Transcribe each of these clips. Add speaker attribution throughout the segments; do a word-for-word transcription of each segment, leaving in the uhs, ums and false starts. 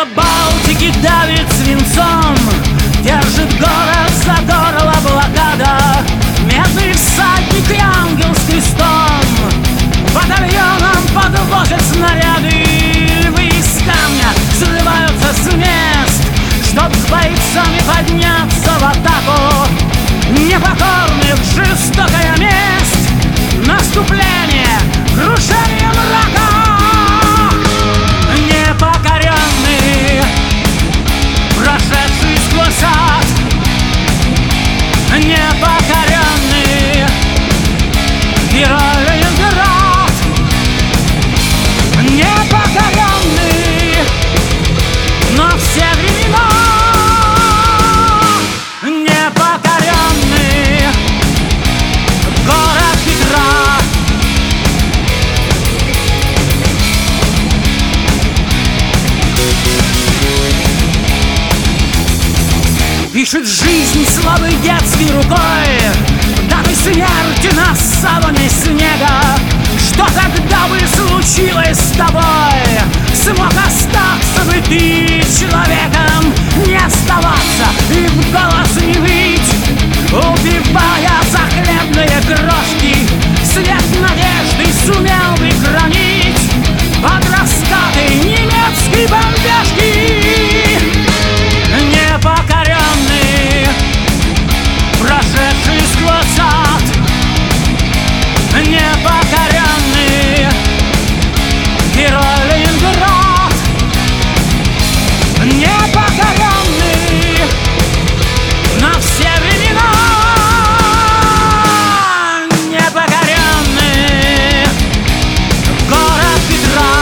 Speaker 1: Небо Балтики давит свинцом, держит город за горло блокада. Медный всадник и ангел с крестом батальоном подвозят снаряды. Вы из камня срываются с мест, чтоб с бойцами подняться в атаку. Непокорных жестокая месть, наступление, крушение мрака. Непокоренный, прошедший сквозь ад, непокоренный герой Ленинград. Непокоренный на все времена, непокоренный город Петра. Пишет жизнь слабой детской рукой датой смерти на саване снега. Что тогда бы случилось с тобой? Смог остаться бы ты человеком, не оставаться и в голос не выть, убивая за хлебные крошки. Свет надежды сумел бы хранить под раскаты немецкой бомбежки. Непокоренный, прошедший сквозь ад, непокоренный герой Ленинград. Непокоренный на все времена, непокоренный город Петра.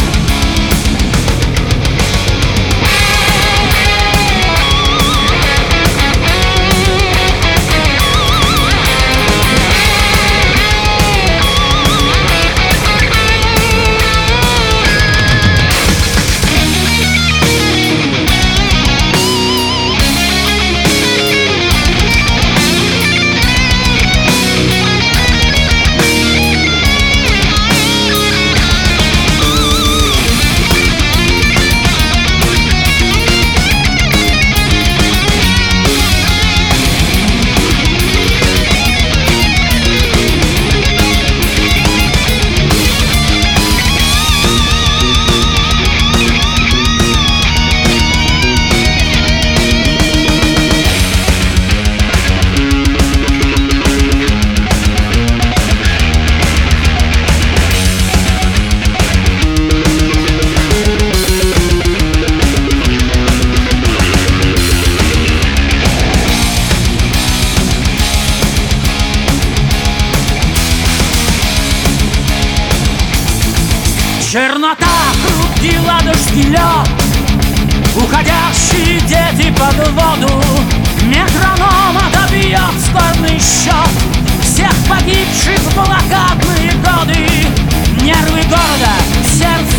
Speaker 1: Чернота, хрупкий ладожский лед, уходящие дети под воду. Метроном отобьет скорбный счет всех погибших в блокадные годы. Нервы города, сердце